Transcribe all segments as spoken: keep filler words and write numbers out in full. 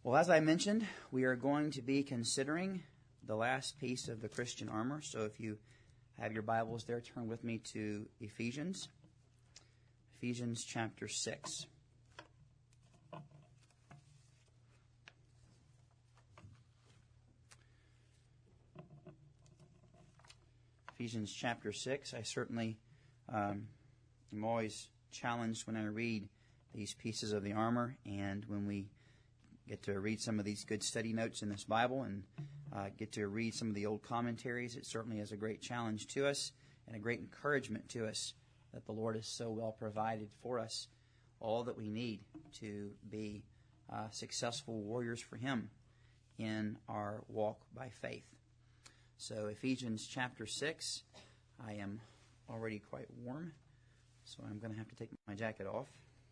Well, as I mentioned, we are going to be considering the last piece of the Christian armor. So if you have your Bibles there, turn with me to Ephesians. Ephesians chapter six. Ephesians chapter six. I certainly um, am always challenged when I read these pieces of the armor, and when we get to read some of these good study notes in this Bible and uh, get to read some of the old commentaries. It certainly is a great challenge to us and a great encouragement to us that the Lord has so well provided for us all that we need to be uh, successful warriors for Him in our walk by faith. So Ephesians chapter six, I am already quite warm, so I'm going to have to take my jacket off.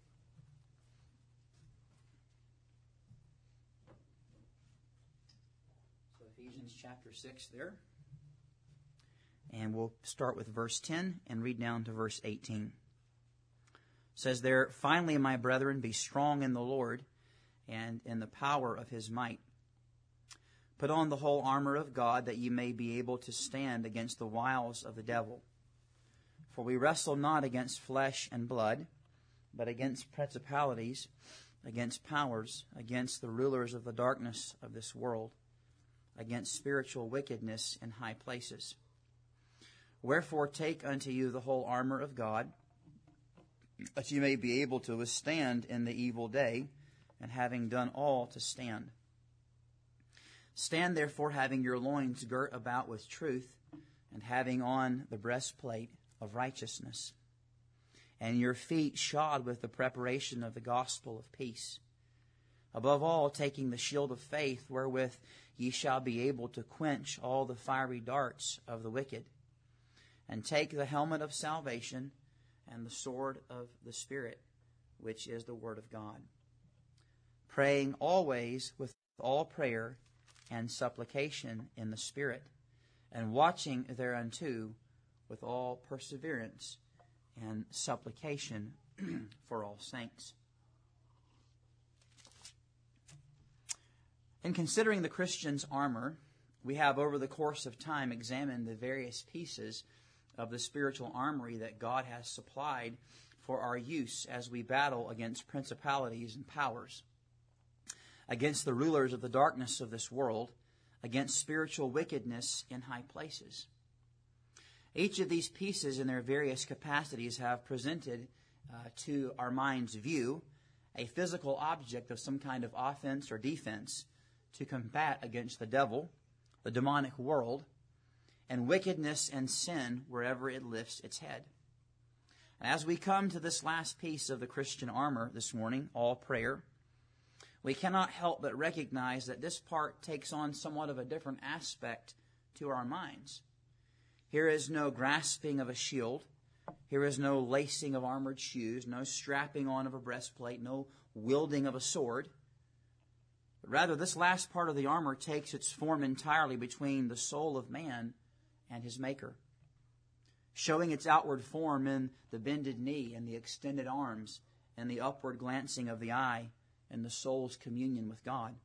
Ephesians chapter six there. And we'll start with verse ten and read down to verse eighteen. It says there, "Finally, my brethren, be strong in the Lord and in the power of His might. Put on the whole armor of God, that ye may be able to stand against the wiles of the devil. For we wrestle not against flesh and blood, but against principalities, against powers, against the rulers of the darkness of this world, against spiritual wickedness in high places. Wherefore take unto you the whole armor of God, that you may be able to withstand in the evil day, and having done all, to stand. Stand therefore, having your loins girt about with truth, and having on the breastplate of righteousness, and your feet shod with the preparation of the gospel of peace. Above all, taking the shield of faith, wherewith ye shall be able to quench all the fiery darts of the wicked, and take the helmet of salvation and the sword of the Spirit, which is the word of God, praying always with all prayer and supplication in the Spirit, and watching thereunto with all perseverance and supplication for all saints." In considering the Christian's armor, we have over the course of time examined the various pieces of the spiritual armory that God has supplied for our use as we battle against principalities and powers, against the rulers of the darkness of this world, against spiritual wickedness in high places. Each of these pieces in their various capacities have presented uh, to our mind's view a physical object of some kind of offense or defense to combat against the devil, the demonic world, and wickedness and sin wherever it lifts its head. And as we come to this last piece of the Christian armor this morning, all prayer, we cannot help but recognize that this part takes on somewhat of a different aspect to our minds. Here is no grasping of a shield. Here is no lacing of armored shoes, no strapping on of a breastplate, no wielding of a sword. But rather, this last part of the armor takes its form entirely between the soul of man and his Maker, showing its outward form in the bended knee and the extended arms and the upward glancing of the eye and the soul's communion with God.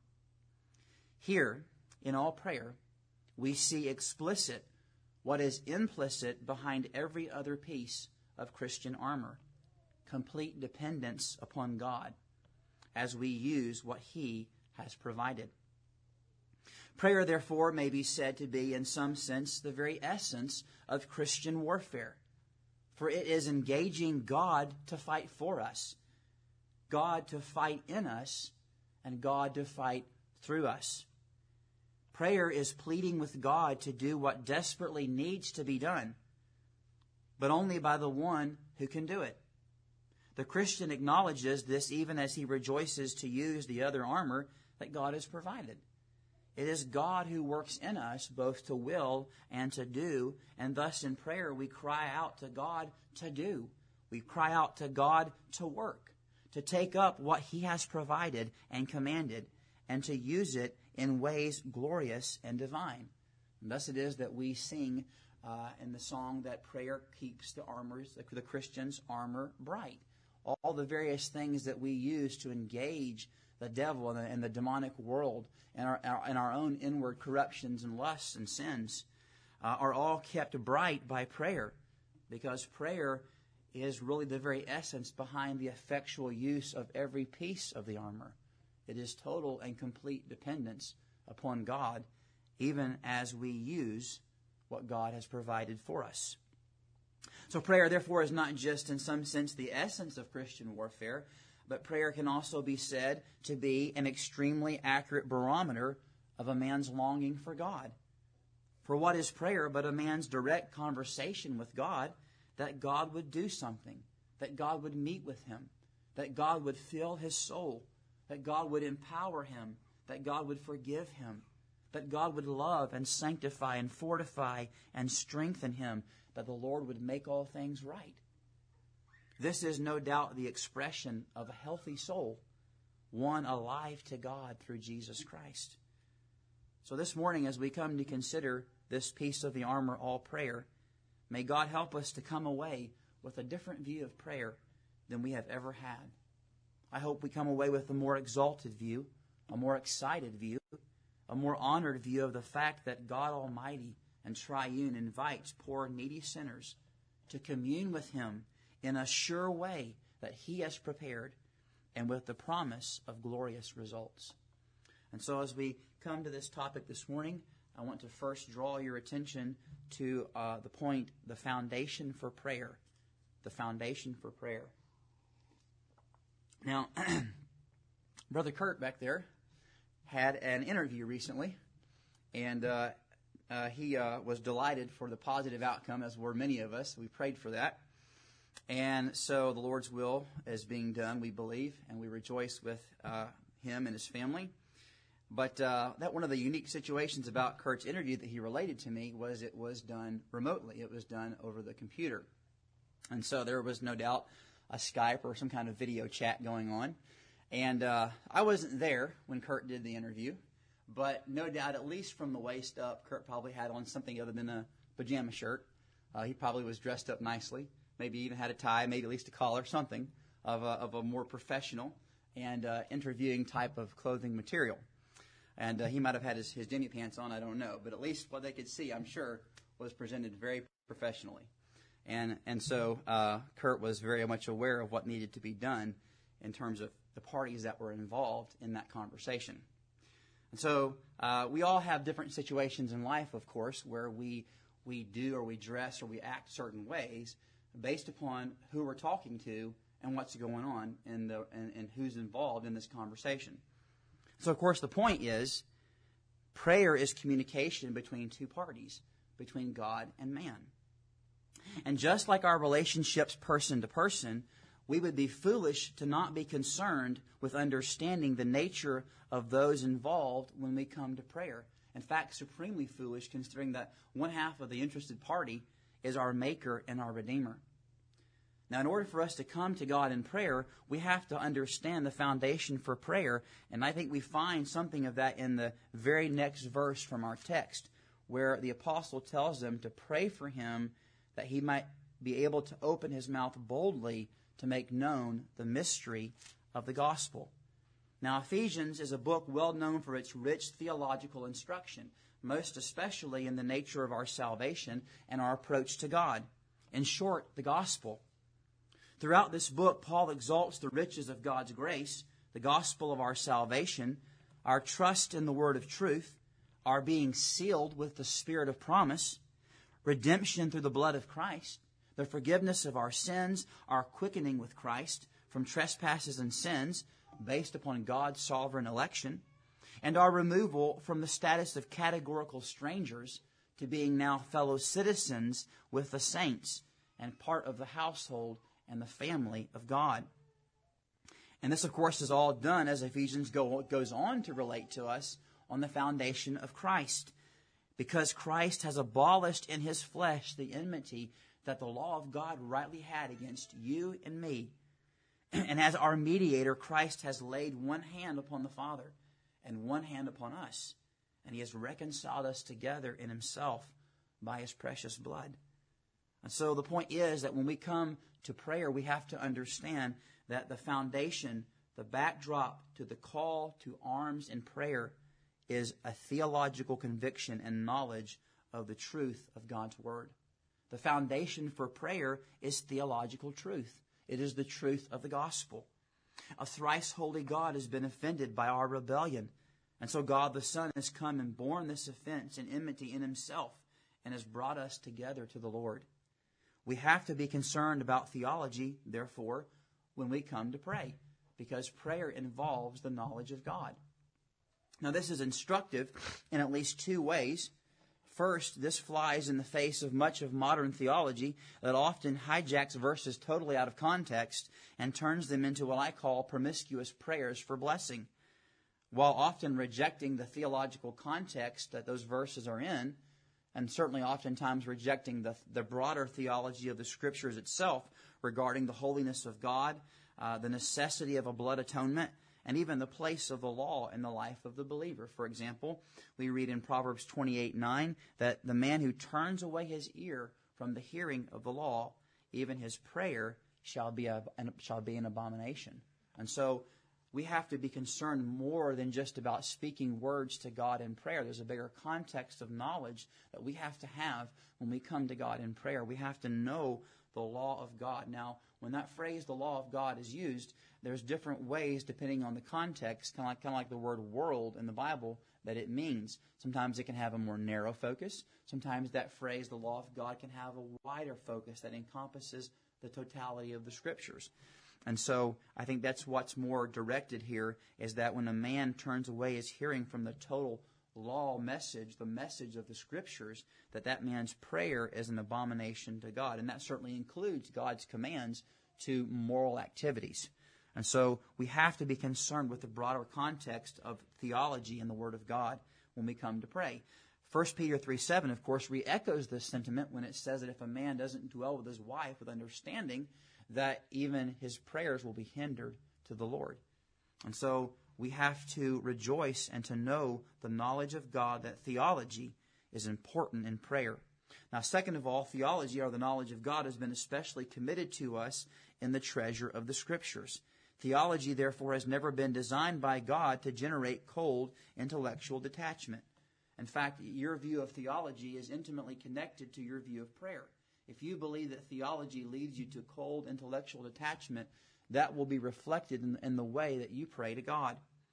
Here, in all prayer, we see explicit what is implicit behind every other piece of Christian armor: complete dependence upon God as we use what He has provided. Prayer, therefore, may be said to be, in some sense, the very essence of Christian warfare, for it is engaging God to fight for us, God to fight in us, and God to fight through us. Prayer is pleading with God to do what desperately needs to be done, but only by the one who can do it. The Christian acknowledges this even as he rejoices to use the other armor that God has provided. It is God who works in us both to will and to do, and thus in prayer we cry out to God to do. We cry out to God to work, to take up what He has provided and commanded, and to use it in ways glorious and divine. And thus it is that we sing uh, in the song that prayer keeps the armors, the, the Christian's armor bright. All the various things that we use to engage the devil and the, and the demonic world and our, our, and our own inward corruptions and lusts and sins uh, are all kept bright by prayer, because prayer is really the very essence behind the effectual use of every piece of the armor. It is total and complete dependence upon God, even as we use what God has provided for us. So prayer, therefore, is not just in some sense the essence of Christian warfare, but prayer can also be said to be an extremely accurate barometer of a man's longing for God. For what is prayer but a man's direct conversation with God, that God would do something, that God would meet with him, that God would fill his soul, that God would empower him, that God would forgive him, that God would love and sanctify and fortify and strengthen him, that the Lord would make all things right. This is no doubt the expression of a healthy soul, one alive to God through Jesus Christ. So this morning, as we come to consider this piece of the armor, all prayer, may God help us to come away with a different view of prayer than we have ever had. I hope we come away with a more exalted view, a more excited view, a more honored view of the fact that God Almighty and Triune invites poor needy sinners to commune with Him in a sure way that He has prepared, and with the promise of glorious results. And so as we come to this topic this morning, I want to first draw your attention to uh, the point, the foundation for prayer. The foundation for prayer. Now, Brother Kurt back there had an interview recently, and uh, uh, he uh, was delighted for the positive outcome, as were many of us. We prayed for that. And so the Lord's will is being done, we believe, and we rejoice with uh, him and his family. But uh, that one of the unique situations about Kurt's interview that he related to me was it was done remotely. It was done over the computer. And so there was no doubt a Skype or some kind of video chat going on. And uh, I wasn't there when Kurt did the interview, but no doubt, at least from the waist up, Kurt probably had on something other than a pajama shirt. Uh, he probably was dressed up nicely, maybe even had a tie, maybe at least a collar, something of a, of a more professional and uh, interviewing type of clothing material. And uh, he might have had his, his demi pants on, I don't know. But at least what they could see, I'm sure, was presented very professionally. And and so uh, Kurt was very much aware of what needed to be done in terms of the parties that were involved in that conversation. And so uh, we all have different situations in life, of course, where we we do or we dress or we act certain ways based upon who we're talking to and what's going on and, the, and, and who's involved in this conversation. So, of course, the point is prayer is communication between two parties, between God and man. And just like our relationships person to person, we would be foolish to not be concerned with understanding the nature of those involved when we come to prayer. In fact, supremely foolish, considering that one half of the interested party is our Maker and our Redeemer. Now, in order for us to come to God in prayer, we have to understand the foundation for prayer. And I think we find something of that in the very next verse from our text, where the apostle tells them to pray for him that he might be able to open his mouth boldly to make known the mystery of the gospel. Now, Ephesians is a book well known for its rich theological instruction, most especially in the nature of our salvation and our approach to God. In short, the gospel. Throughout this book, Paul exalts the riches of God's grace, the gospel of our salvation, our trust in the word of truth, our being sealed with the Spirit of promise, redemption through the blood of Christ, the forgiveness of our sins, our quickening with Christ from trespasses and sins based upon God's sovereign election, and our removal from the status of categorical strangers to being now fellow citizens with the saints and part of the household and the family of God. And this, of course, is all done, as Ephesians go, goes on to relate to us, on the foundation of Christ. Because Christ has abolished in his flesh the enmity that the law of God rightly had against you and me. And as our mediator, Christ has laid one hand upon the Father and one hand upon us. And he has reconciled us together in himself by his precious blood. And so the point is that when we come to prayer, we have to understand that the foundation, the backdrop to the call to arms and prayer is a theological conviction and knowledge of the truth of God's Word. The foundation for prayer is theological truth. It is the truth of the gospel. A thrice holy God has been offended by our rebellion. And so God the Son has come and borne this offense and enmity in himself and has brought us together to the Lord. We have to be concerned about theology, therefore, when we come to pray, because prayer involves the knowledge of God. Now, this is instructive in at least two ways. First, this flies in the face of much of modern theology that often hijacks verses totally out of context and turns them into what I call promiscuous prayers for blessing. While often rejecting the theological context that those verses are in, and certainly oftentimes rejecting the, the broader theology of the Scriptures itself regarding the holiness of God, uh, the necessity of a blood atonement, and even the place of the law in the life of the believer. For example, we read in Proverbs twenty-eight nine that the man who turns away his ear from the hearing of the law, even his prayer shall be a, shall be an abomination. And so we have to be concerned more than just about speaking words to God in prayer. There's a bigger context of knowledge that we have to have when we come to God in prayer. We have to know the law of God. Now, when that phrase, the law of God, is used, there's different ways depending on the context, kind of like, kind of like the word world in the Bible, that it means. Sometimes it can have a more narrow focus. Sometimes that phrase, the law of God, can have a wider focus that encompasses the totality of the Scriptures. And so I think that's what's more directed here, is that when a man turns away his hearing from the total law message, the message of the Scriptures, that that man's prayer is an abomination to God. And that certainly includes God's commands to moral activities. And so we have to be concerned with the broader context of theology and the Word of God when we come to pray. First Peter three seven, of course, re-echoes this sentiment when it says that if a man doesn't dwell with his wife with understanding, that even his prayers will be hindered to the Lord. And so we have to rejoice and to know the knowledge of God, that theology is important in prayer. Now, second of all, theology, or the knowledge of God, has been especially committed to us in the treasure of the Scriptures. Theology, therefore, has never been designed by God to generate cold intellectual detachment. In fact, your view of theology is intimately connected to your view of prayer. If you believe that theology leads you to cold intellectual detachment, that will be reflected in, in the way that you pray to God.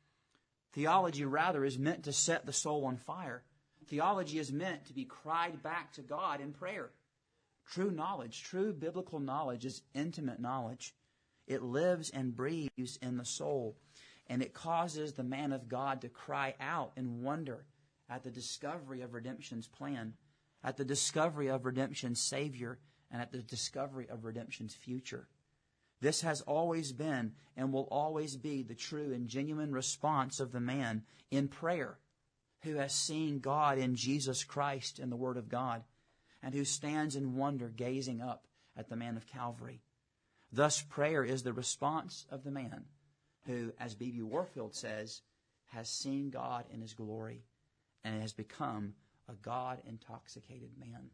Theology, rather, is meant to set the soul on fire. Theology is meant to be cried back to God in prayer. True knowledge, true biblical knowledge, is intimate knowledge. It lives and breathes in the soul, and it causes the man of God to cry out in wonder at the discovery of redemption's plan, at the discovery of redemption's Savior, and at the discovery of redemption's future. This has always been and will always be the true and genuine response of the man in prayer who has seen God in Jesus Christ and the Word of God, and who stands in wonder gazing up at the man of Calvary. Thus, prayer is the response of the man who, as B B Warfield says, has seen God in His glory and has become a God-intoxicated man.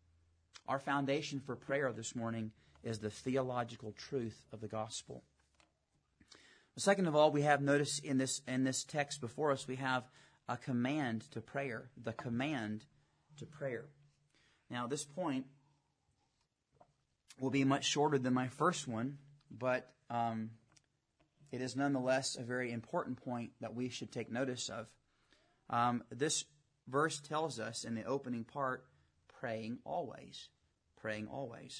Our foundation for prayer this morning is the theological truth of the gospel. Second of all, we have, notice in this in this text before us, we have a command to prayer. The command to prayer. Now, this point will be much shorter than my first one, but um, it is nonetheless a very important point that we should take notice of. Um, this verse tells us in the opening part, praying always. Praying always.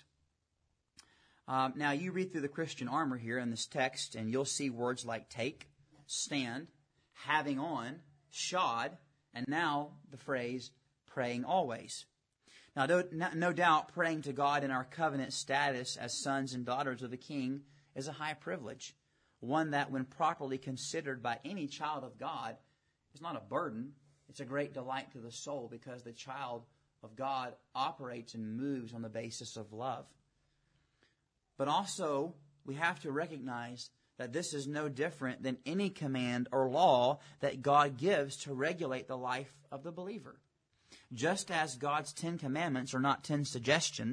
Um, now, you read through the Christian armor here in this text, and you'll see words like take, stand, having on, shod, and now the phrase praying always. Now, no, no doubt praying to God in our covenant status as sons and daughters of the King is a high privilege, one that, when properly considered by any child of God, is not a burden. It's a great delight to the soul, because the child of God operates and moves on the basis of love. But also, we have to recognize that this is no different than any command or law that God gives to regulate the life of the believer. Just as God's Ten Commandments are not ten suggestions,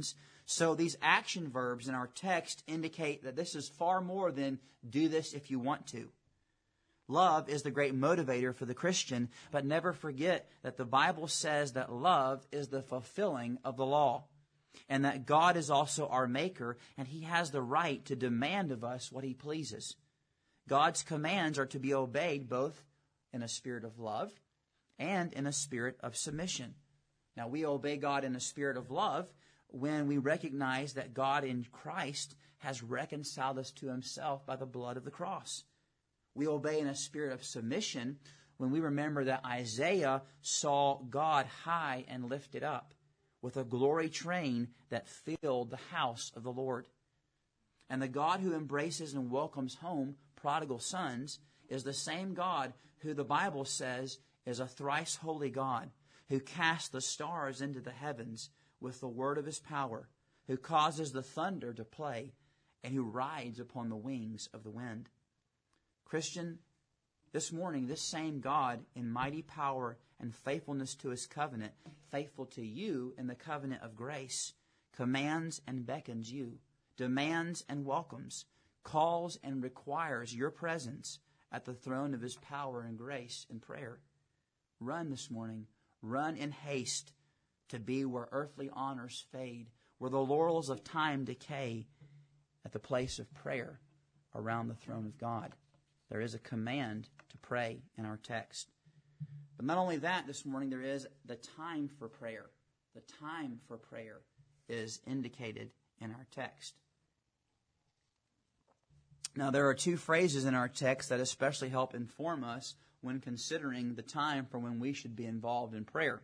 So these action verbs in our text indicate that this is far more than do this if you want to. Love is the great motivator for the Christian, but never forget that the Bible says that love is the fulfilling of the law, and that God is also our maker, and He has the right to demand of us what He pleases. God's commands are to be obeyed both in a spirit of love and in a spirit of submission. Now, we obey God in a spirit of love when we recognize that God in Christ has reconciled us to Himself by the blood of the cross. We obey in a spirit of submission when we remember that Isaiah saw God high and lifted up with a glory train that filled the house of the Lord. And the God who embraces and welcomes home prodigal sons is the same God who the Bible says is a thrice holy God, who casts the stars into the heavens with the word of His power, who causes the thunder to play, and who rides upon the wings of the wind. Christian, this morning, this same God in mighty power and faithfulness to His covenant, faithful to you in the covenant of grace, commands and beckons you, demands and welcomes, calls and requires your presence at the throne of His power and grace in prayer. Run this morning. Run in haste to be where earthly honors fade, where the laurels of time decay, at the place of prayer around the throne of God. There is a command to pray in our text. But not only that, this morning there is the time for prayer. The time for prayer is indicated in our text. Now, there are two phrases in our text that especially help inform us when considering the time for when we should be involved in prayer.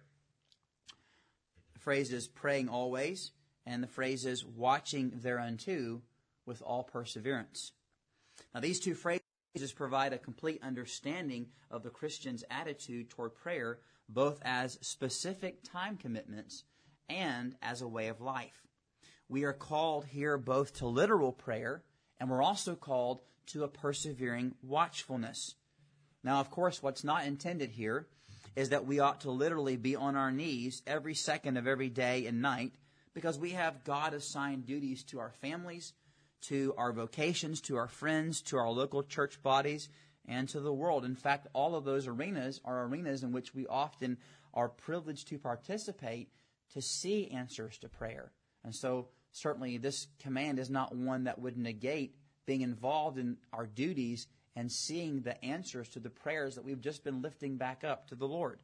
The phrase is praying always, and the phrase is watching thereunto with all perseverance. Now, these two phrases provide a complete understanding of the Christian's attitude toward prayer, both as specific time commitments and as a way of life. We are called here both to literal prayer, and we're also called to a persevering watchfulness. Now, of course, what's not intended here is that we ought to literally be on our knees every second of every day and night, because we have God-assigned duties to our families, to our vocations, to our friends, to our local church bodies, and to the world. In fact, all of those arenas are arenas in which we often are privileged to participate to see answers to prayer. And so certainly this command is not one that would negate being involved in our duties and seeing the answers to the prayers that we've just been lifting back up to the Lord.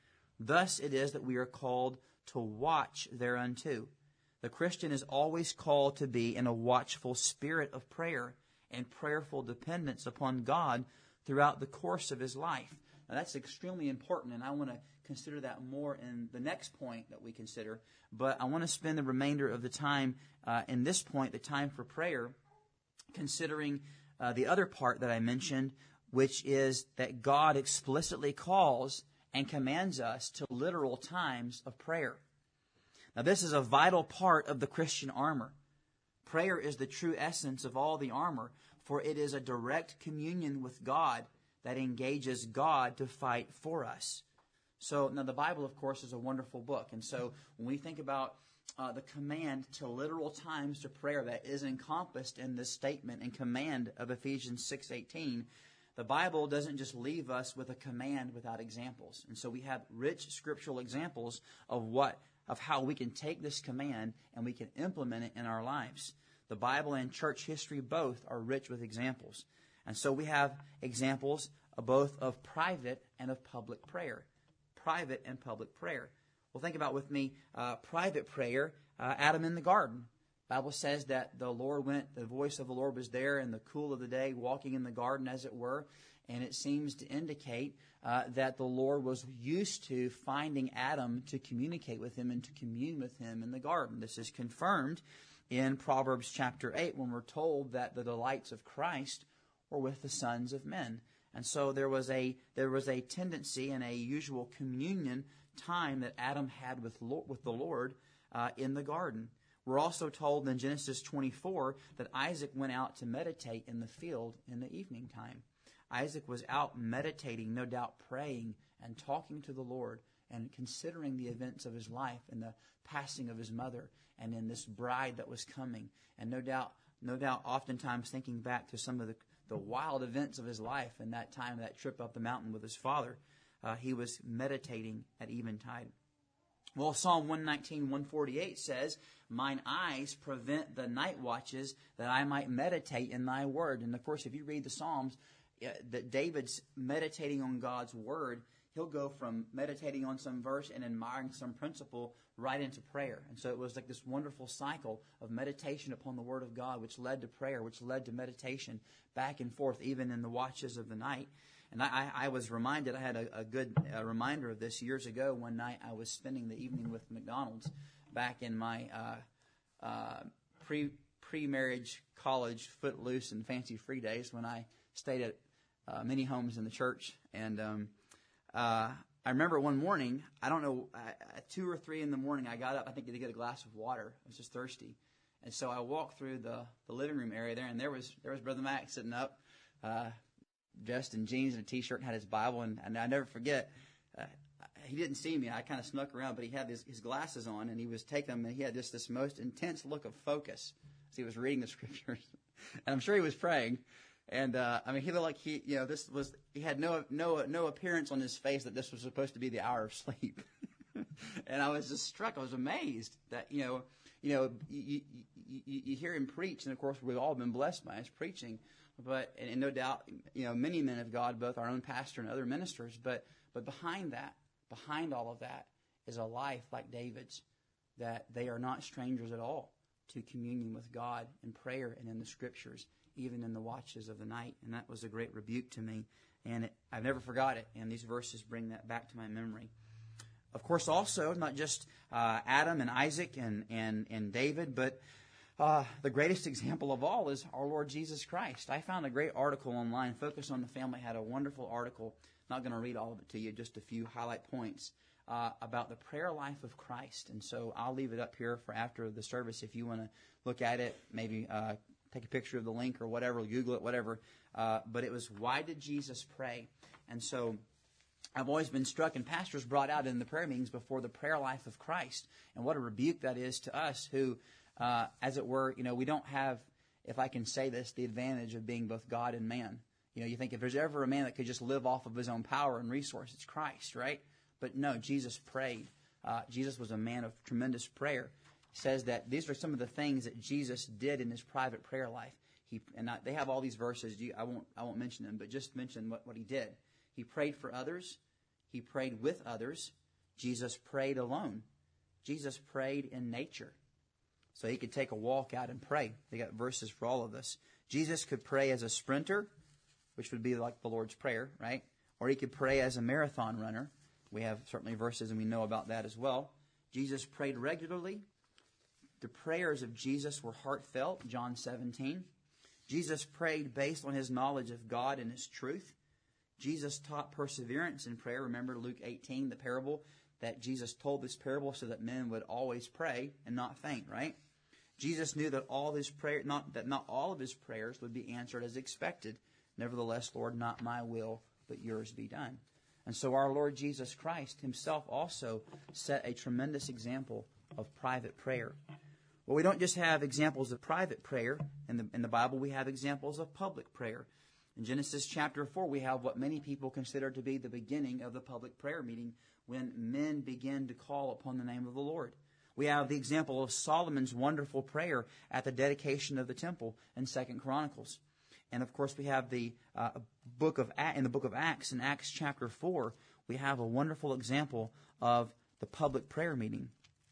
Thus it is that we are called to watch thereunto. The Christian is always called to be in a watchful spirit of prayer and prayerful dependence upon God throughout the course of his life. Now, that's extremely important, and I want to consider that more in the next point that we consider. But I want to spend the remainder of the time uh, in this point, the time for prayer, considering uh, the other part that I mentioned, which is that God explicitly calls and commands us to literal times of prayer. Now, this is a vital part of the Christian armor. Prayer is the true essence of all the armor, for it is a direct communion with God that engages God to fight for us. So, now the Bible, of course, is a wonderful book. And so when we think about uh, the command to literal times to prayer that is encompassed in this statement and command of Ephesians six eighteen, the Bible doesn't just leave us with a command without examples. And so we have rich scriptural examples of what of how we can take this command and we can implement it in our lives. The Bible and church history both are rich with examples. And so we have examples of both of private and of public prayer. Private and public prayer. Well, think about with me uh, private prayer, uh, Adam in the garden. The Bible says that the Lord went, the voice of the Lord was there in the cool of the day, walking in the garden as it were. And it seems to indicate uh, that the Lord was used to finding Adam to communicate with him and to commune with him in the garden. This is confirmed in Proverbs chapter eight when we're told that the delights of Christ were with the sons of men. And so there was a there was a tendency and a usual communion time that Adam had with, with the Lord uh, in the garden. We're also told in Genesis twenty-four that Isaac went out to meditate in the field in the evening time. Isaac was out meditating, no doubt praying and talking to the Lord and considering the events of his life and the passing of his mother and in this bride that was coming. And no doubt, no doubt oftentimes thinking back to some of the, the wild events of his life and that time, that trip up the mountain with his father, uh, he was meditating at eventide. Well, Psalm one nineteen, one forty-eight says, mine eyes prevent the night watches that I might meditate in thy word. And of course, if you read the Psalms, uh, that David's meditating on God's word, he'll go from meditating on some verse and admiring some principle right into prayer. And so it was like this wonderful cycle of meditation upon the word of God, which led to prayer, which led to meditation back and forth, even in the watches of the night. And I, I was reminded, I had a, a good uh, reminder of this years ago. One night I was spending the evening with McDonald's back in my uh, uh, pre, pre-marriage college footloose and fancy free days when I stayed at uh, many homes in the church. And um, uh, I remember one morning, I don't know, at two or three in the morning, I got up, I think, to get a glass of water. I was just thirsty. And so I walked through the, the living room area there, and there was there was Brother Mac sitting up, uh, dressed in jeans and a T-shirt, and had his Bible. And, and I never forget, uh, he didn't see me. I kind of snuck around, but he had his, his glasses on, and he was taking them, and he had just this most intense look of focus as he was reading the scriptures. And I'm sure he was praying. And uh, I mean, he looked like he, you know, this was, he had no no no appearance on his face that this was supposed to be the hour of sleep. And I was just struck. I was amazed that, you know, you know, you, you, you, you hear him preach, and of course we've all been blessed by his preaching. But and, and no doubt, you know, many men of God, both our own pastor and other ministers. But but behind that, behind all of that, is a life like David's, that they are not strangers at all to communion with God in prayer and in the Scriptures, even in the watches of the night. And that was a great rebuke to me, and it, I've never forgot it. And these verses bring that back to my memory. Of course, also not just uh, Adam and Isaac and and and David, but Uh, the greatest example of all is our Lord Jesus Christ. I found a great article online, Focus on the Family had a wonderful article. Not going to read all of it to you, just a few highlight points uh, about the prayer life of Christ. And so I'll leave it up here for after the service if you want to look at it, maybe uh, take a picture of the link or whatever, Google it, whatever. Uh, but it was, why did Jesus pray? And so I've always been struck, and pastors brought out in the prayer meetings before, the prayer life of Christ. And what a rebuke that is to us who, Uh, as it were, you know, we don't have, if I can say this, the advantage of being both God and man. You know, you think if there's ever a man that could just live off of his own power and resource, it's Christ, right? But no, Jesus prayed. Uh, Jesus was a man of tremendous prayer. He says that these are some of the things that Jesus did in his private prayer life. He and I, they have all these verses. I won't I won't mention them, but just mention what, what he did. He prayed for others. He prayed with others. Jesus prayed alone. Jesus prayed in nature. So he could take a walk out and pray. They got verses for all of this. Jesus could pray as a sprinter, which would be like the Lord's Prayer, right? Or he could pray as a marathon runner. We have certainly verses, and we know about that as well. Jesus prayed regularly. The prayers of Jesus were heartfelt, John seventeen. Jesus prayed based on his knowledge of God and his truth. Jesus taught perseverance in prayer. Remember Luke eighteen, the parable, that Jesus told this parable so that men would always pray and not faint, right? Jesus knew that all his prayer, not that not all of his prayers would be answered as expected. Nevertheless, Lord, not my will, but yours be done. And so our Lord Jesus Christ himself also set a tremendous example of private prayer. Well, we don't just have examples of private prayer in the in the Bible. We have examples of public prayer. In Genesis chapter four, we have what many people consider to be the beginning of the public prayer meeting, when men begin to call upon the name of the Lord. We have the example of Solomon's wonderful prayer at the dedication of the temple in Second Chronicles. And of course, we have the uh, book of in the book of Acts, in Acts chapter four, we have a wonderful example of the public prayer meeting.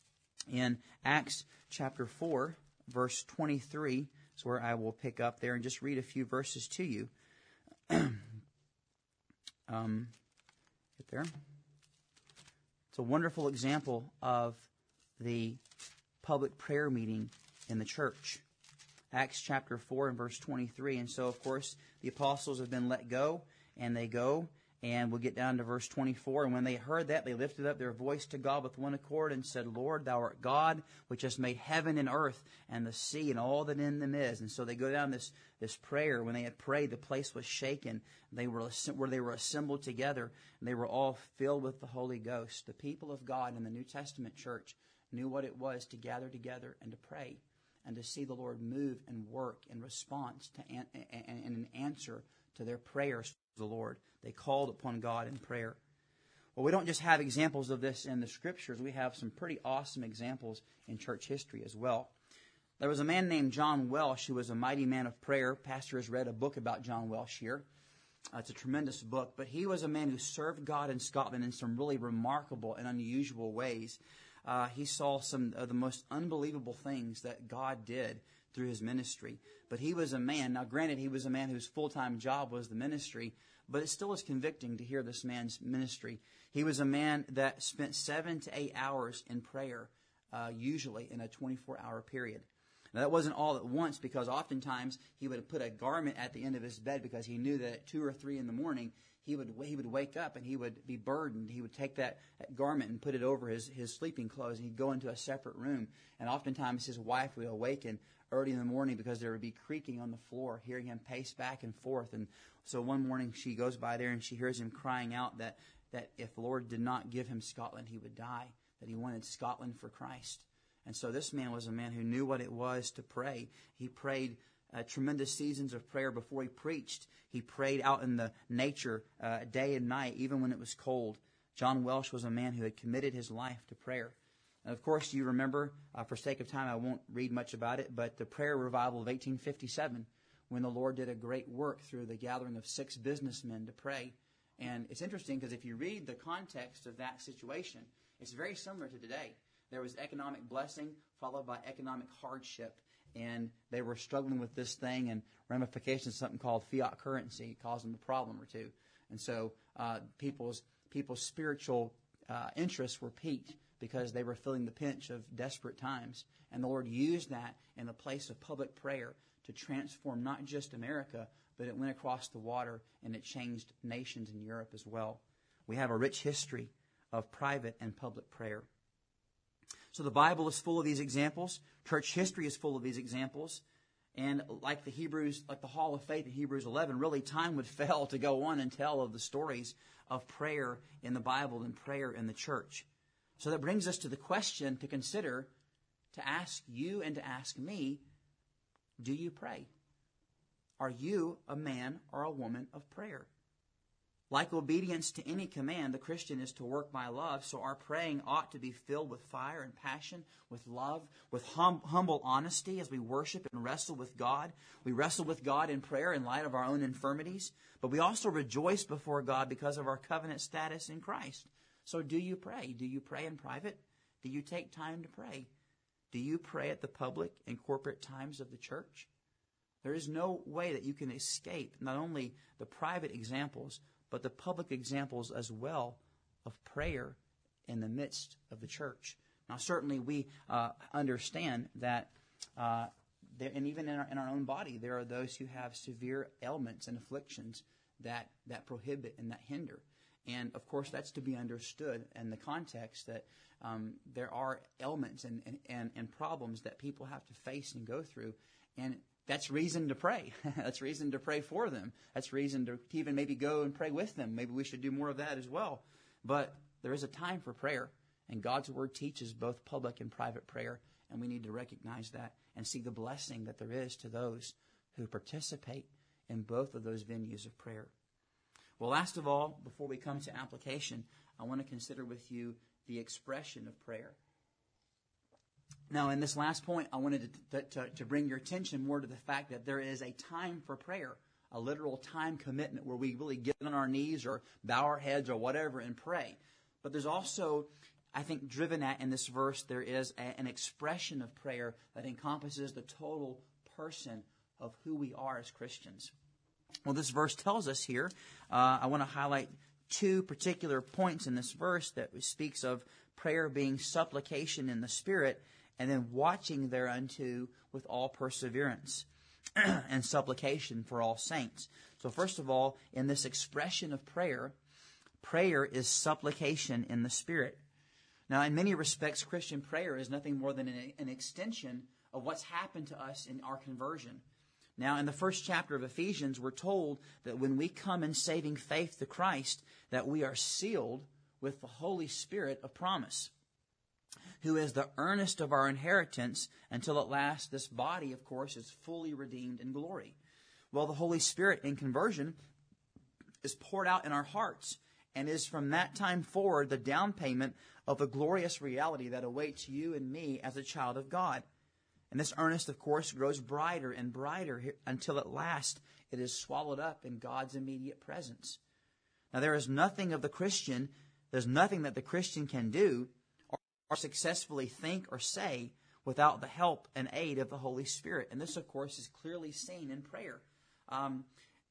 In Acts chapter four, verse twenty-three is where I will pick up there and just read a few verses to you. um, get there. It's a wonderful example of the public prayer meeting in the church. Acts chapter four and verse twenty-three. And so, of course, the apostles have been let go, and they go, And we'll get down to verse twenty-four. And when they heard that, they lifted up their voice to God with one accord and said, Lord, thou art God, which hast made heaven and earth and the sea and all that in them is. And so they go down this, this prayer. When they had prayed, the place was shaken. They were, where they were assembled together, and they were all filled with the Holy Ghost. The people of God in the New Testament church knew what it was to gather together and to pray and to see the Lord move and work in response to an, and an answer to their prayers to the Lord. They called upon God in prayer. Well, we don't just have examples of this in the Scriptures. We have some pretty awesome examples in church history as well. There was a man named John Welsh who was a mighty man of prayer. Pastor has read a book about John Welsh here. Uh, it's a tremendous book. But he was a man who served God in Scotland in some really remarkable and unusual ways. Uh, he saw some of the most unbelievable things that God did through his ministry. But he was a man, now granted he was a man whose full-time job was the ministry, but it still is convicting to hear this man's ministry. He was a man that spent seven to eight hours in prayer, uh, usually in a twenty-four hour period. Now that wasn't all at once, because oftentimes he would put a garment at the end of his bed because he knew that at two or three in the morning he would he would wake up and he would be burdened. He would take that, that garment and put it over his, his sleeping clothes, and he'd go into a separate room. And oftentimes his wife would awaken early in the morning because there would be creaking on the floor, hearing him pace back and forth. And so one morning she goes by there and she hears him crying out that, that if the Lord did not give him Scotland, he would die, that he wanted Scotland for Christ. And so this man was a man who knew what it was to pray. He prayed uh, tremendous seasons of prayer before he preached. He prayed out in the nature uh, day and night, even when it was cold. John Welsh was a man who had committed his life to prayer. And of course, you remember, uh, for sake of time, I won't read much about it, but the prayer revival of eighteen fifty-seven, when the Lord did a great work through the gathering of six businessmen to pray. And it's interesting because if you read the context of that situation, it's very similar to today. There was economic blessing followed by economic hardship, and they were struggling with this thing and ramifications of something called fiat currency. It caused them a problem or two. And so uh, people's people's spiritual uh, interests were piqued because they were feeling the pinch of desperate times. And the Lord used that in the place of public prayer to transform not just America, but it went across the water and it changed nations in Europe as well. We have a rich history of private and public prayer. So the Bible is full of these examples. Church history is full of these examples. And like the Hebrews, like the Hall of Faith in Hebrews eleven, really time would fail to go on and tell of the stories of prayer in the Bible and prayer in the church. So that brings us to the question to consider, to ask you and to ask me, do you pray? Are you a man or a woman of prayer? Like obedience to any command, the Christian is to work by love, so our praying ought to be filled with fire and passion, with love, with hum- humble honesty as we worship and wrestle with God. We wrestle with God in prayer in light of our own infirmities, but we also rejoice before God because of our covenant status in Christ. So do you pray? Do you pray in private? Do you take time to pray? Do you pray at the public and corporate times of the church? There is no way that you can escape not only the private examples, but the public examples as well of prayer in the midst of the church. Now, certainly we uh, understand that, uh, there, and even in our, in our own body, there are those who have severe ailments and afflictions that, that prohibit and that hinder. And, of course, that's to be understood in the context that um, there are ailments and, and, and problems that people have to face and go through. And that's reason to pray. That's reason to pray for them. That's reason to, to even maybe go and pray with them. Maybe we should do more of that as well. But there is a time for prayer, and God's Word teaches both public and private prayer, and we need to recognize that and see the blessing that there is to those who participate in both of those venues of prayer. Well, last of all, before we come to application, I want to consider with you the expression of prayer. Now, in this last point, I wanted to, to, to bring your attention more to the fact that there is a time for prayer, a literal time commitment where we really get on our knees or bow our heads or whatever and pray. But there's also, I think, driven at in this verse, there is a, an expression of prayer that encompasses the total person of who we are as Christians. Well, this verse tells us here, uh, I want to highlight two particular points in this verse that speaks of prayer being supplication in the Spirit and then watching thereunto with all perseverance and supplication for all saints. So first of all, in this expression of prayer, Prayer is supplication in the Spirit. Now, in many respects, Christian prayer is nothing more than an, an extension of what's happened to us in our conversion. Now, in the first chapter of Ephesians, we're told that when we come in saving faith to Christ, that we are sealed with the Holy Spirit of promise, who is the earnest of our inheritance until at last this body, of course, is fully redeemed in glory. Well, the Holy Spirit in conversion is poured out in our hearts and is from that time forward the down payment of the glorious reality that awaits you and me as a child of God. And this earnest, of course, grows brighter and brighter until at last it is swallowed up in God's immediate presence. Now, there is nothing of the Christian, there's nothing that the Christian can do or, or successfully think or say without the help and aid of the Holy Spirit. And this, of course, is clearly seen in prayer. Um,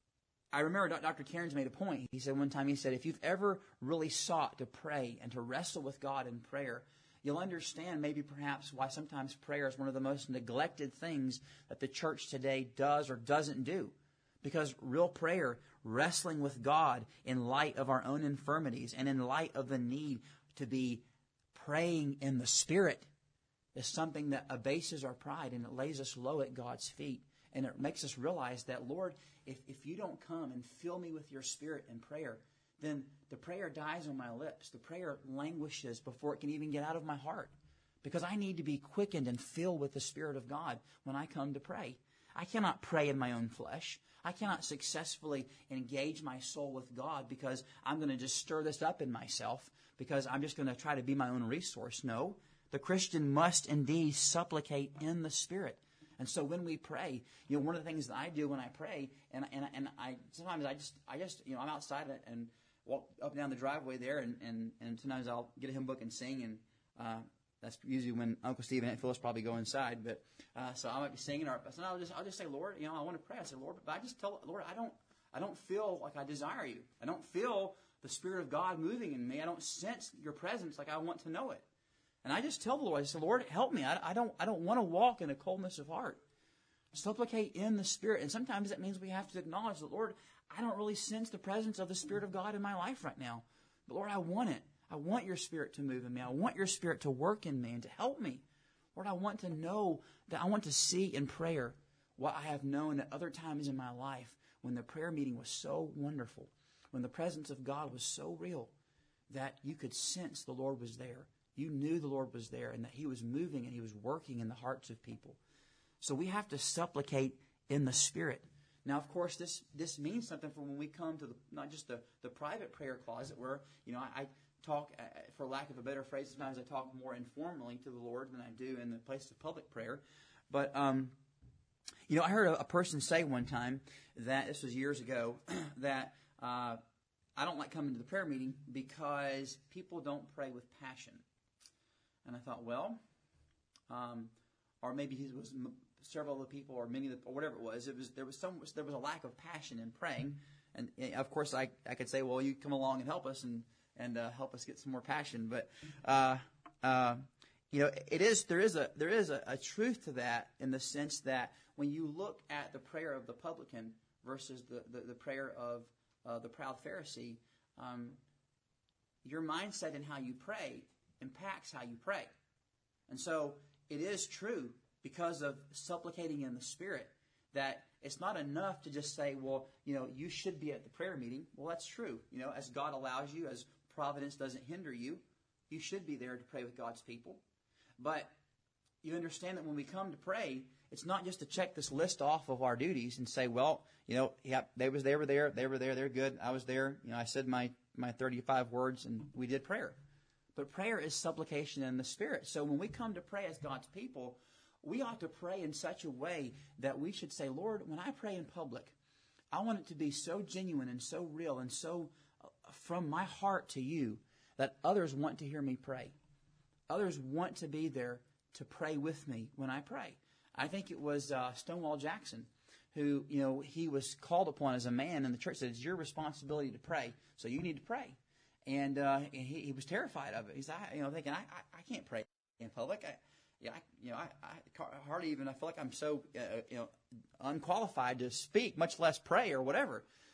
I remember Doctor Cairns made a point. He said one time, he said, if you've ever really sought to pray and to wrestle with God in prayer, you'll understand maybe perhaps why sometimes prayer is one of the most neglected things that the church today does or doesn't do. Because real prayer, wrestling with God in light of our own infirmities and in light of the need to be praying in the Spirit, is something that abases our pride and it lays us low at God's feet. And it makes us realize that, Lord, if, if you don't come and fill me with your Spirit in prayer, then the prayer dies on my lips. The prayer languishes before it can even get out of my heart. Because I need to be quickened and filled with the Spirit of God when I come to pray. I cannot pray in my own flesh. I cannot successfully engage my soul with God because I'm going to just stir this up in myself because I'm just going to try to be my own resource. No, the Christian must indeed supplicate in the Spirit. And so when we pray, you know, one of the things that I do when I pray, and and and I sometimes I just I just you know I'm outside and walk up and down the driveway there, and and, and sometimes I'll get a hymn book and sing, and uh, that's usually when Uncle Steve and Aunt Phyllis probably go inside. But uh, so I might be singing, or so I'll just I'll just say, Lord, you know, I want to pray. I say, Lord, but I just tell Lord, I don't I don't feel like I desire you. I don't feel the Spirit of God moving in me. I don't sense your presence like I want to know it. And I just tell the Lord, I say, Lord, help me. I, I don't I don't want to walk in a coldness of heart. Supplicate in the Spirit. And sometimes that means we have to acknowledge that, Lord, I don't really sense the presence of the Spirit of God in my life right now. But Lord, I want it. I want your Spirit to move in me. I want your Spirit to work in me and to help me. Lord, I want to know that I want to see in prayer what I have known at other times in my life when the prayer meeting was so wonderful, when the presence of God was so real that you could sense the Lord was there. You knew the Lord was there and that he was moving and he was working in the hearts of people. So we have to supplicate in the Spirit. Now, of course, this this means something for when we come to the, not just the, the private prayer closet where, you know, I, I talk, uh, for lack of a better phrase, sometimes I talk more informally to the Lord than I do in the place of public prayer. But, um, you know, I heard a, a person say one time that, this was years ago, that uh, I don't like coming to the prayer meeting because people don't pray with passion. And I thought, well, um, or maybe he was several of the people, or many of the, or whatever it was. It was there was some there was a lack of passion in praying, and, and of course I I could say, well, you come along and help us and and uh, help us get some more passion. But uh, uh, you know, it is there is a there is a, a truth to that in the sense that when you look at the prayer of the publican versus the the, the prayer of uh, the proud Pharisee, um, your mindset and how you pray impacts how you pray. And so it is true because of supplicating in the Spirit that it's not enough to just say, well, you know, you should be at the prayer meeting. Well, that's true. You know, as God allows you, as providence doesn't hinder you, you should be there to pray with God's people. But you understand that when we come to pray, it's not just to check this list off of our duties and say, well, you know, yeah, they was they were there, they were there, they're good. I was there. You know, I said my my thirty-five words and we did prayer. But prayer is supplication in the Spirit. So when we come to pray as God's people, we ought to pray in such a way that we should say, Lord, when I pray in public, I want it to be so genuine and so real and so uh, from my heart to you that others want to hear me pray. Others want to be there to pray with me when I pray. I think it was uh, Stonewall Jackson who, you know, he was called upon as a man in the church. Said, it's your responsibility to pray, so you need to pray. And, uh, and he, he was terrified of it. He's, you know, thinking, I, I, I can't pray in public. I, yeah, I, you know, I, I hardly even, I feel like I'm so, uh, you know, unqualified to speak, much less pray or whatever.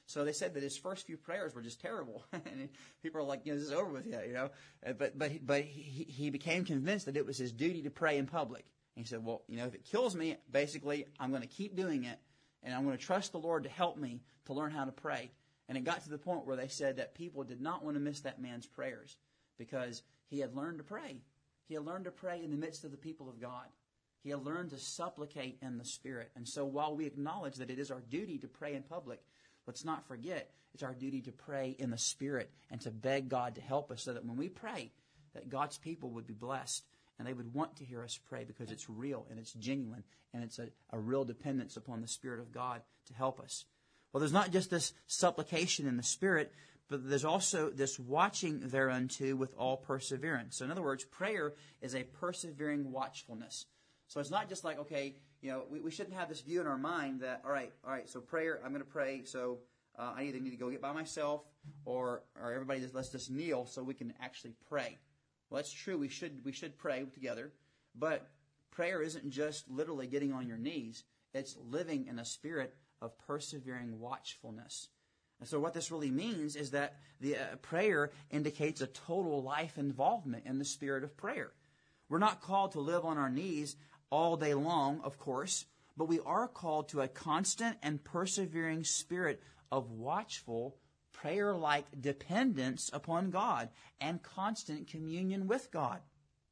So they said that his first few prayers were just terrible. And people are like, you know, this is over with you, you know. But but but he, he became convinced that it was his duty to pray in public. And he said, well, you know, if it kills me, basically, I'm going to keep doing it. And I'm going to trust the Lord to help me to learn how to pray. And it got to the point where they said that people did not want to miss that man's prayers because he had learned to pray. He had learned to pray in the midst of the people of God. He had learned to supplicate in the Spirit. And so while we acknowledge that it is our duty to pray in public, let's not forget it's our duty to pray in the Spirit and to beg God to help us so that when we pray, that God's people would be blessed and they would want to hear us pray because it's real and it's genuine and it's a, a real dependence upon the Spirit of God to help us. Well, there's not just this supplication in the Spirit, but there's also this watching thereunto with all perseverance. So in other words, prayer is a persevering watchfulness. So it's not just like, okay, you know, we, we shouldn't have this view in our mind that, all right, all right, so prayer, I'm going to pray, so uh, I either need to go get by myself or or everybody just let's just kneel so we can actually pray. Well, that's true. We should we should pray together, but prayer isn't just literally getting on your knees. It's living in a spirit of persevering watchfulness. And so what this really means is that the uh, prayer indicates a total life involvement in the spirit of prayer. We're not called to live on our knees all day long, of course, but we are called to a constant and persevering spirit of watchful, prayer-like dependence upon God and constant communion with God.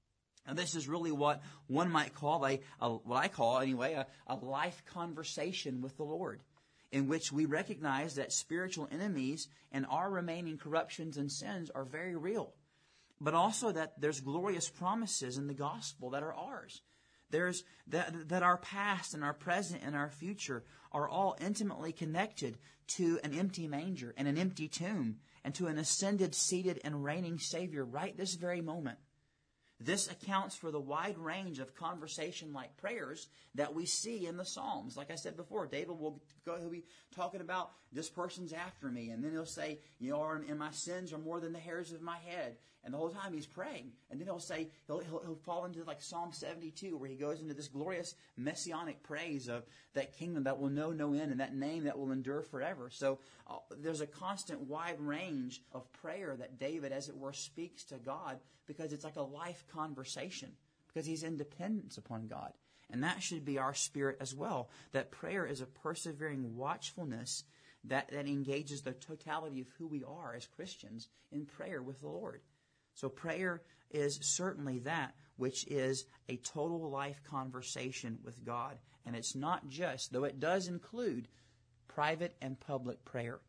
And this is really what one might call a, a what I call anyway, a, a life conversation with the Lord, in which we recognize that spiritual enemies and our remaining corruptions and sins are very real, but also that there's glorious promises in the gospel that are ours. There's that, that our past and our present and our future are all intimately connected to an empty manger and an empty tomb and to an ascended, seated, and reigning Savior right this very moment. This accounts for the wide range of conversation-like prayers that we see in the Psalms. Like I said before, David will go, he'll be talking about this person's after me, and then he'll say, you know, and my sins are more than the hairs of my head. And the whole time he's praying. And then he'll say, he'll, he'll, he'll fall into like Psalm seventy-two, where he goes into this glorious messianic praise of that kingdom that will know no end and that name that will endure forever. So uh, there's a constant wide range of prayer that David, as it were, speaks to God because it's like a life conversation because he's in dependence upon God. And that should be our spirit as well, that prayer is a persevering watchfulness that, that engages the totality of who we are as Christians in prayer with the Lord. So prayer is certainly that which is a total life conversation with God. And it's not just, though it does include private and public prayer.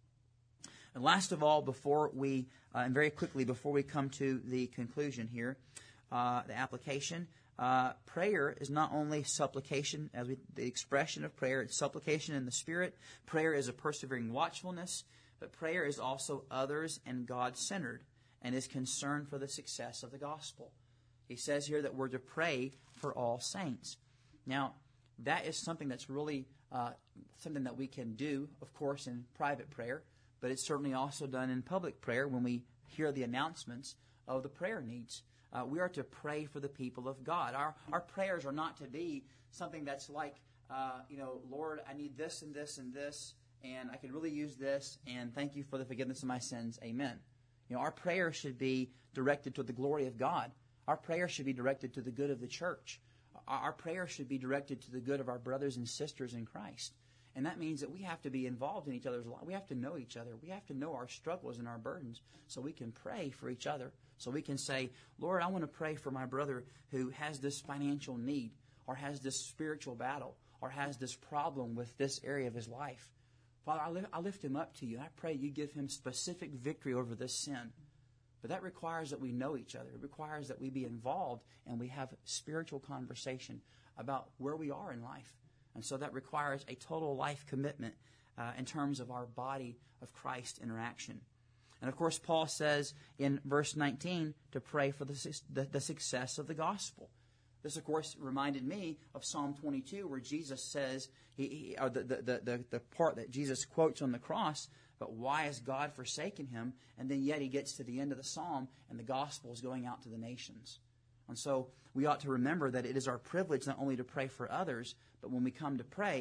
And last of all, before we, uh, and very quickly before we come to the conclusion here, uh, the application, uh, prayer is not only supplication, as we, the expression of prayer, it's supplication in the Spirit. Prayer is a persevering watchfulness, but prayer is also others and God-centered, and is concerned for the success of the gospel. He says here that we're to pray for all saints. Now, that is something that's really uh, something that we can do, of course, in private prayer, but it's certainly also done in public prayer when we hear the announcements of the prayer needs. Uh, we are to pray for the people of God. Our, our prayers are not to be something that's like, uh, you know, Lord, I need this and this and this, and I can really use this, and thank you for the forgiveness of my sins. Amen. You know, our prayer should be directed to the glory of God. Our prayer should be directed to the good of the church. Our prayer should be directed to the good of our brothers and sisters in Christ. And that means that we have to be involved in each other's lives. We have to know each other. We have to know our struggles and our burdens so we can pray for each other. So we can say, Lord, I want to pray for my brother who has this financial need or has this spiritual battle or has this problem with this area of his life. Father, I lift, I lift him up to you. I pray you give him specific victory over this sin. But that requires that we know each other. It requires that we be involved and we have spiritual conversation about where we are in life. And so that requires a total life commitment uh, in terms of our body of Christ interaction. And of course, Paul says in verse nineteen to pray for the, the, the success of the gospel. This, of course, reminded me of Psalm twenty-two, where Jesus says, he, he, or the, the, the, the part that Jesus quotes on the cross, but why has God forsaken him? And then yet he gets to the end of the psalm, and the gospel is going out to the nations. And so we ought to remember that it is our privilege not only to pray for others, but when we come to pray, to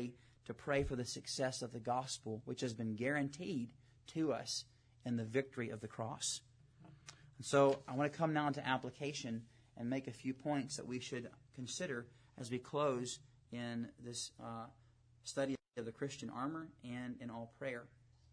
to pray for the success of the gospel, which has been guaranteed to us in the victory of the cross. And so I want to come now into application and make a few points that we should consider as we close in this uh, study of the Christian armor and in all prayer.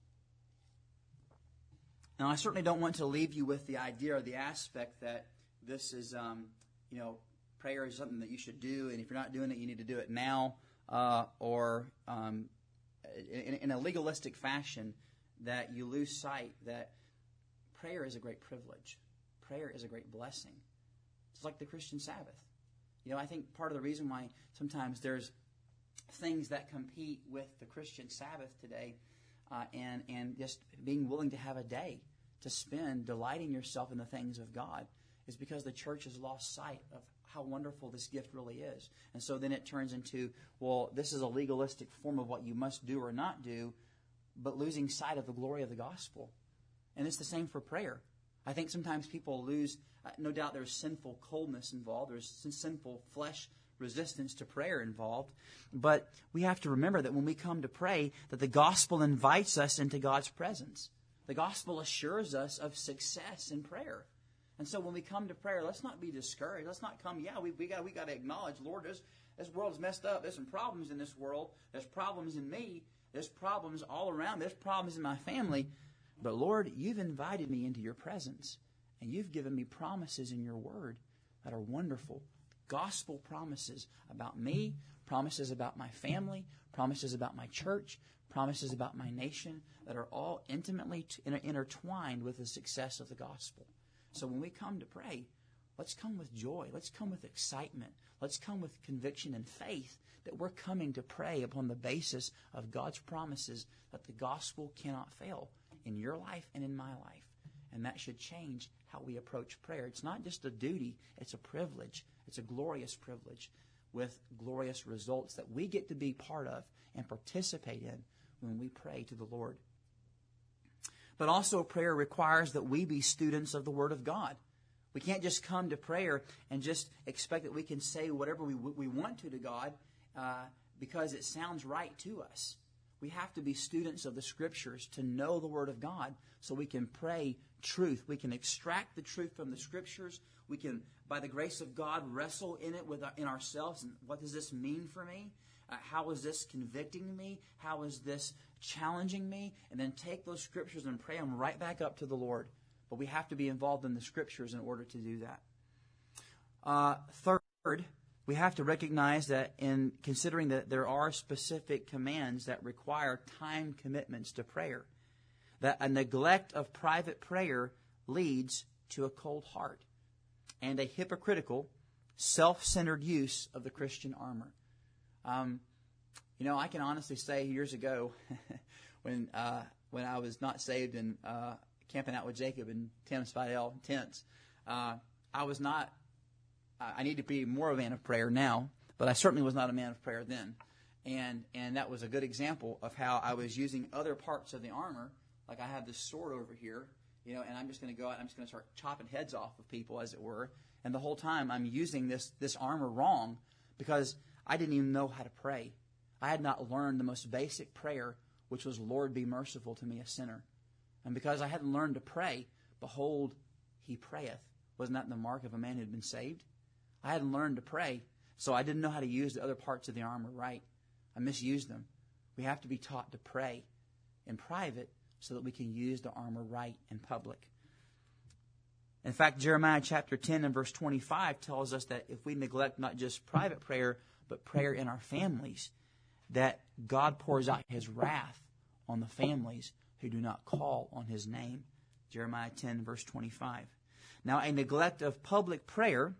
Now, I certainly don't want to leave you with the idea or the aspect that this is, um, you know, prayer is something that you should do, and if you're not doing it, you need to do it now, uh, or um, in, in a legalistic fashion, that you lose sight that prayer is a great privilege. Prayer is a great blessing. It's like the Christian Sabbath. You know, I think part of the reason why sometimes there's things that compete with the Christian Sabbath today, uh, and, and just being willing to have a day to spend delighting yourself in the things of God, is because the church has lost sight of how wonderful this gift really is. And so then it turns into, well, this is a legalistic form of what you must do or not do, but losing sight of the glory of the gospel. And it's the same for prayer. I think sometimes people lose, uh, no doubt there's sinful coldness involved, there's sinful flesh resistance to prayer involved, but we have to remember that when we come to pray, that the gospel invites us into God's presence. The gospel assures us of success in prayer. And so when we come to prayer, let's not be discouraged. Let's not come, yeah, we, we got we got to acknowledge, Lord, this, this world's messed up. There's some problems in this world. There's problems in me. There's problems all around. There's problems in my family. But Lord, you've invited me into your presence, and you've given me promises in your word that are wonderful. Gospel promises about me, promises about my family, promises about my church, promises about my nation that are all intimately t- intertwined with the success of the gospel. So when we come to pray, let's come with joy. Let's come with excitement. Let's come with conviction and faith that we're coming to pray upon the basis of God's promises that the gospel cannot fail in your life and in my life. And that should change how we approach prayer. It's not just a duty, it's a privilege. It's a glorious privilege with glorious results that we get to be part of and participate in when we pray to the Lord. But also prayer requires that we be students of the Word of God. We can't just come to prayer and just expect that we can say whatever we we want to to God uh, because it sounds right to us. We have to be students of the Scriptures to know the Word of God so we can pray truth. We can extract the truth from the Scriptures. We can, by the grace of God, wrestle in it with our, in ourselves. And what does this mean for me? Uh, how is this convicting me? How is this challenging me? And then take those Scriptures and pray them right back up to the Lord. But we have to be involved in the Scriptures in order to do that. Uh, third, we have to recognize that in considering that there are specific commands that require time commitments to prayer, that a neglect of private prayer leads to a cold heart and a hypocritical, self-centered use of the Christian armor. Um, you know, I can honestly say years ago when uh, when I was not saved and uh, camping out with Jacob and Tim Spidell tents, uh, I was not, I need to be more of a man of prayer now, but I certainly was not a man of prayer then. And and that was a good example of how I was using other parts of the armor. Like I have this sword over here, you know, and I'm just going to go out and I'm just going to start chopping heads off of people, as it were. And the whole time I'm using this this armor wrong because I didn't even know how to pray. I had not learned the most basic prayer, which was, Lord, be merciful to me, a sinner. And because I hadn't learned to pray, behold, he prayeth. Wasn't that the mark of a man who had been saved? I hadn't learned to pray, so I didn't know how to use the other parts of the armor right. I misused them. We have to be taught to pray in private so that we can use the armor right in public. In fact, Jeremiah chapter ten and verse twenty-five tells us that if we neglect not just private prayer, but prayer in our families, that God pours out his wrath on the families who do not call on his name. Jeremiah ten, verse twenty-five. Now, a neglect of public prayer,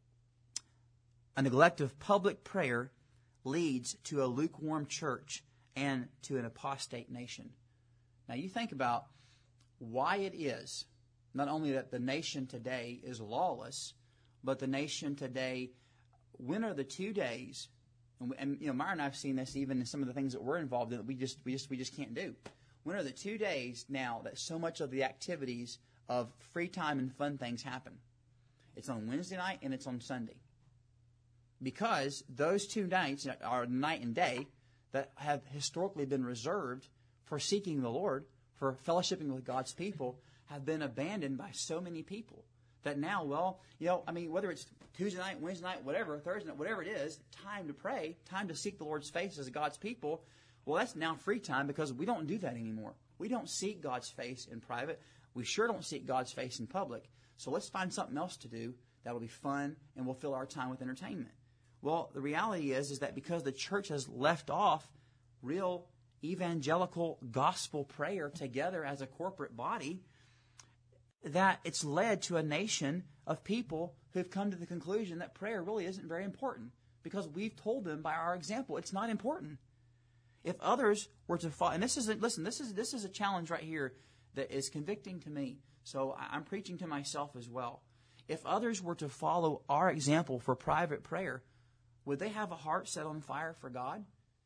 a neglect of public prayer leads to a lukewarm church and to an apostate nation. Now, you think about why it is, not only that the nation today is lawless, but the nation today, when are the two days, and, and you know, Myra and I have seen this even in some of the things that we're involved in that we just we just we just can't do. When are the two days now that so much of the activities of free time and fun things happen? It's on Wednesday night and it's on Sunday. Because those two nights are night and day, that have historically been reserved for seeking the Lord, for fellowshipping with God's people, have been abandoned by so many people that now, well, you know, I mean, whether it's Tuesday night, Wednesday night, whatever, Thursday night, whatever it is, time to pray, time to seek the Lord's face as God's people, well, that's now free time because we don't do that anymore. We don't seek God's face in private. We sure don't seek God's face in public. So let's find something else to do that'll be fun and we'll fill our time with entertainment. Well, the reality is, is that because the church has left off real evangelical gospel prayer together as a corporate body, that it's led to a nation of people who've come to the conclusion that prayer really isn't very important because we've told them by our example it's not important. If others were to follow, and this is, listen, this is this is a challenge right here that is convicting to me. So I'm preaching to myself as well. If others were to follow our example for private prayer, would they have a heart set on fire for God?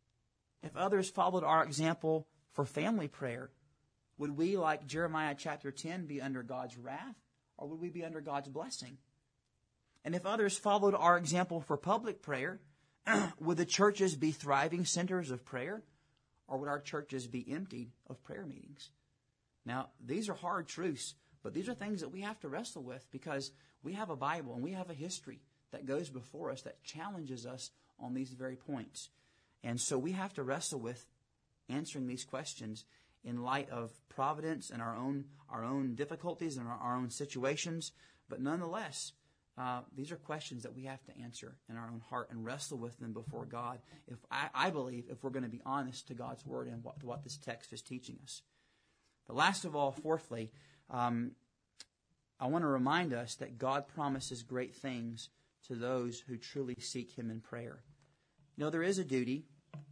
If others followed our example for family prayer, would we, like Jeremiah chapter ten, be under God's wrath, or would we be under God's blessing? And if others followed our example for public prayer, would the churches be thriving centers of prayer, or would our churches be emptied of prayer meetings? Now, these are hard truths, but these are things that we have to wrestle with because we have a Bible and we have a history that goes before us that challenges us on these very points. And so we have to wrestle with answering these questions in light of providence and our own our own difficulties and our, our own situations. But nonetheless, uh, these are questions that we have to answer in our own heart and wrestle with them before God. If I, I believe if we're going to be honest to God's Word and what, what this text is teaching us. But last of all, fourthly, um, I want to remind us that God promises great things to those who truly seek Him in prayer. You know, there is a duty.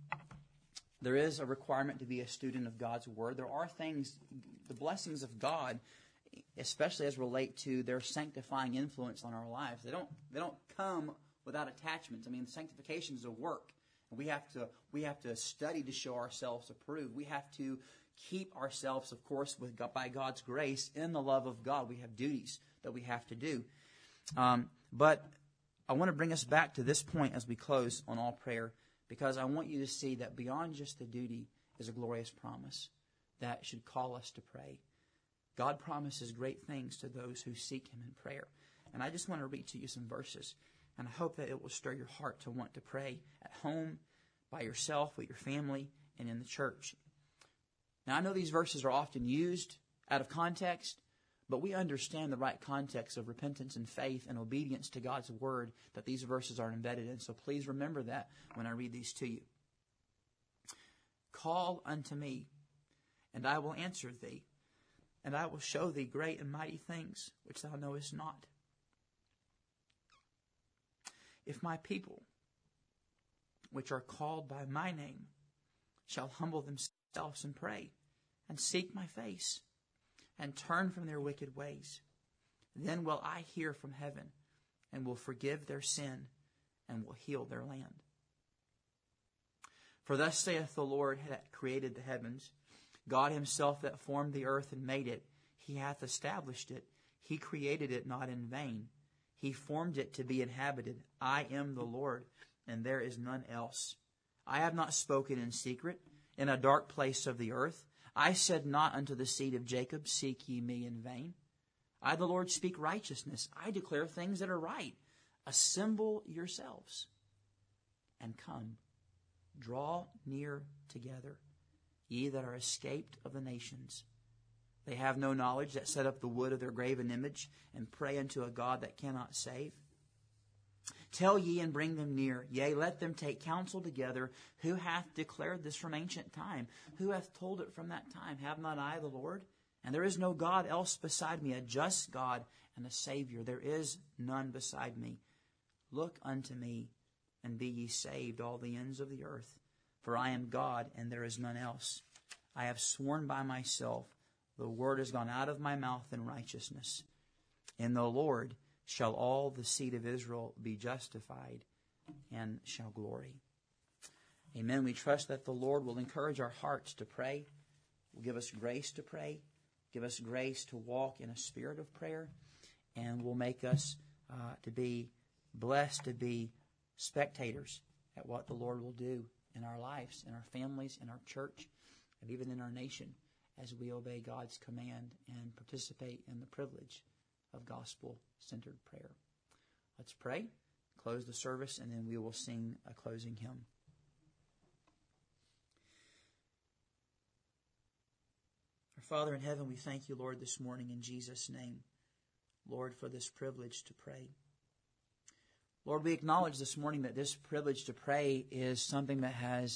There is a requirement to be a student of God's Word. There are things, the blessings of God, especially as relate to their sanctifying influence on our lives. They don't they don't come without attachments. I mean, sanctification is a work. And we have to we have to study to show ourselves approved. We have to keep ourselves, of course, with by God's grace in the love of God. We have duties that we have to do. Um, but I want to bring us back to this point as we close on all prayer, because I want you to see that beyond just the duty is a glorious promise that should call us to pray. God promises great things to those who seek Him in prayer. And I just want to read to you some verses, and I hope that it will stir your heart to want to pray at home, by yourself, with your family, and in the church. Now, I know these verses are often used out of context, but we understand the right context of repentance and faith and obedience to God's Word that these verses are embedded in. So please remember that when I read these to you. Call unto me, and I will answer thee, and I will show thee great and mighty things which thou knowest not. If my people, which are called by my name, shall humble themselves and pray, and seek my face, and turn from their wicked ways, then will I hear from heaven, and will forgive their sin, and will heal their land. For thus saith the Lord that created the heavens, God Himself that formed the earth and made it, He hath established it. He created it not in vain. He formed it to be inhabited. I am the Lord, and there is none else. I have not spoken in secret, in a dark place of the earth. I said not unto the seed of Jacob, seek ye me in vain. I, the Lord, speak righteousness. I declare things that are right. Assemble yourselves and come. Draw near together, ye that are escaped of the nations. They have no knowledge that set up the wood of their graven image and pray unto a God that cannot save. Tell ye and bring them near. Yea, let them take counsel together. Who hath declared this from ancient time? Who hath told it from that time? Have not I the Lord? And there is no God else beside me, a just God and a Savior. There is none beside me. Look unto me, and be ye saved, all the ends of the earth. For I am God, and there is none else. I have sworn by myself, the word has gone out of my mouth in righteousness. In the Lord shall all the seed of Israel be justified, and shall glory. Amen. We trust that the Lord will encourage our hearts to pray, will give us grace to pray, give us grace to walk in a spirit of prayer, and will make us uh, to be blessed to be spectators at what the Lord will do in our lives, in our families, in our church, and even in our nation as we obey God's command and participate in the privilege of gospel-centered prayer. Let's pray, close the service, and then we will sing a closing hymn. Our Father in heaven, we thank you, Lord, this morning in Jesus' name, Lord, for this privilege to pray. Lord, we acknowledge this morning that this privilege to pray is something that has,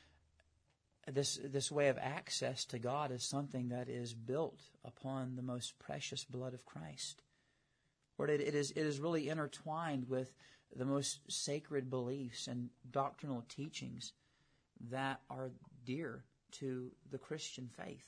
this, this way of access to God is something that is built upon the most precious blood of Christ. Lord, it, it is, it is really intertwined with the most sacred beliefs and doctrinal teachings that are dear to the Christian faith.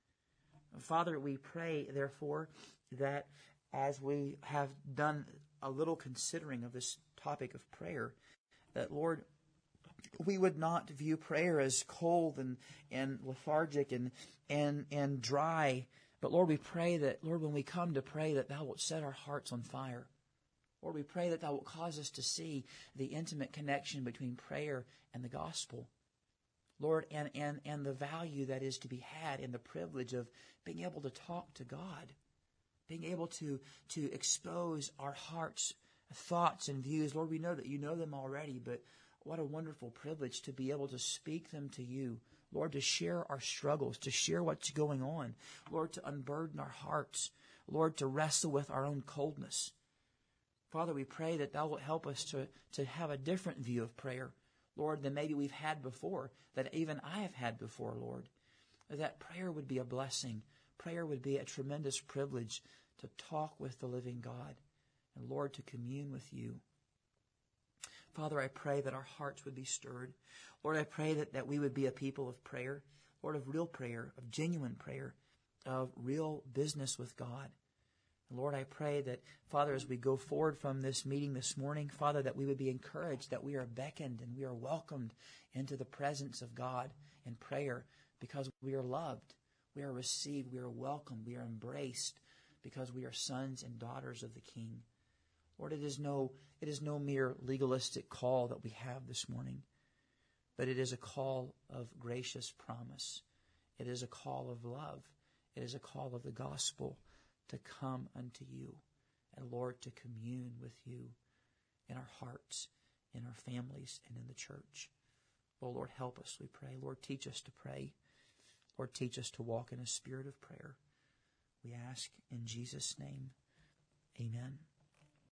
Father, we pray, therefore, that as we have done a little considering of this topic of prayer, that, Lord, we would not view prayer as cold and, and lethargic and, and, and dry. But, Lord, we pray that, Lord, when we come to pray, that Thou wilt set our hearts on fire. Lord, we pray that Thou wilt cause us to see the intimate connection between prayer and the gospel. Lord, and, and, and the value that is to be had in the privilege of being able to talk to God, being able to, to expose our hearts, thoughts, and views. Lord, we know that you know them already, but what a wonderful privilege to be able to speak them to you. Lord, to share our struggles, to share what's going on. Lord, to unburden our hearts. Lord, to wrestle with our own coldness. Father, we pray that Thou wilt help us to, to have a different view of prayer, Lord, than maybe we've had before, that even I have had before, Lord. That prayer would be a blessing. Prayer would be a tremendous privilege to talk with the living God and, Lord, to commune with you. Father, I pray that our hearts would be stirred. Lord, I pray that, that we would be a people of prayer, Lord, of real prayer, of genuine prayer, of real business with God. And Lord, I pray that, Father, as we go forward from this meeting this morning, Father, that we would be encouraged, that we are beckoned and we are welcomed into the presence of God in prayer because we are loved, we are received, we are welcomed, we are embraced because we are sons and daughters of the King. Lord, it is no, it is no mere legalistic call that we have this morning, but it is a call of gracious promise. It is a call of love. It is a call of the gospel to come unto you and, Lord, to commune with you in our hearts, in our families, and in the church. Oh, Lord, help us, we pray. Lord, teach us to pray. Lord, teach us to walk in a spirit of prayer. We ask in Jesus' name, amen.